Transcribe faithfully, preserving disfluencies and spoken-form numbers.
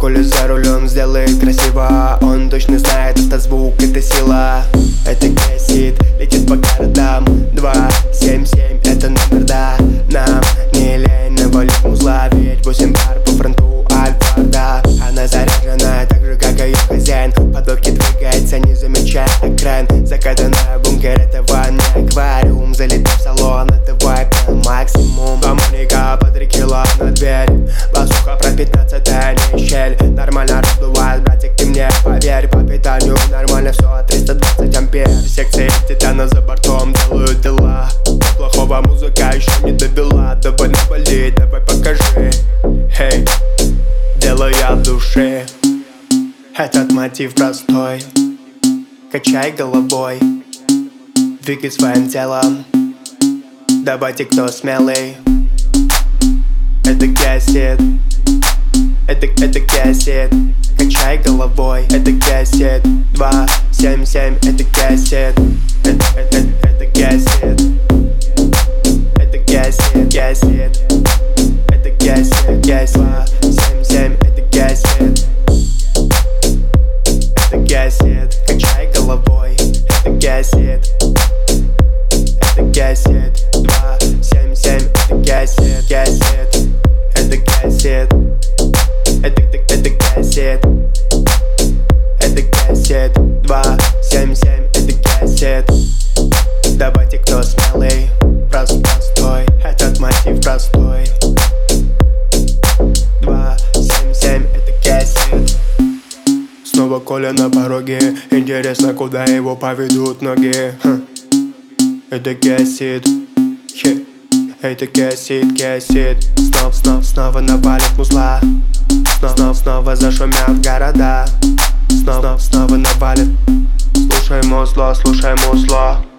Коля за рулем сделает красиво. Он точно знает, автозвук — это сила. Это кассет летит по городам. Два, семь, семь, это номер, да. Нам не лень навалить музла, ведь восемь пар по фронту Альфарда. Она заряжена так же, как и ее хозяин. Подводки двигается, не замечая экран. Закатанная бункер — это ванный аквариум. Залетай в салон, это вайп на максимум. Коммуника подрекила на дверь. Басуха про пятнадцатая не щель. Нормально раздувает, братик, ты мне поверь. По питанию нормально все, триста двадцать ампер. Секции титана за бортом делают дела. Плохого музыка еще не довела. Давай не болей, давай покажи. Хей, дело я в душе. Этот мотив простой. Качай головой, двигай своим телом. Давайте, кто смелый. Это кассет. Это, это кассет. Качай головой. Это кассет. Два, семь, семь. Это кассет. Это, это, это кассет. Это кассет. Кассет. Это кассет. Кассет. Два, семь, семь. Это кассет. Это кассет. Качай головой. Это кассет. Это кассет. Два, семь, семь. Это кассет. Кассет. Это кассет. Это, это, это кассет. Это кассет. Два, семь, семь. Это кассет. Давайте, кто смелый. Прост, простой. Этот мотив простой. Два, семь, семь. Это кассет. Снова Коля на пороге. Интересно, куда его поведут ноги. Ха. Это кассет. Хе. Это кассет, кассет. Снова, снова, снова навалит музла. Снова, снова зашумят города. Снова, снова навалит. Слушай музло, слушай музло.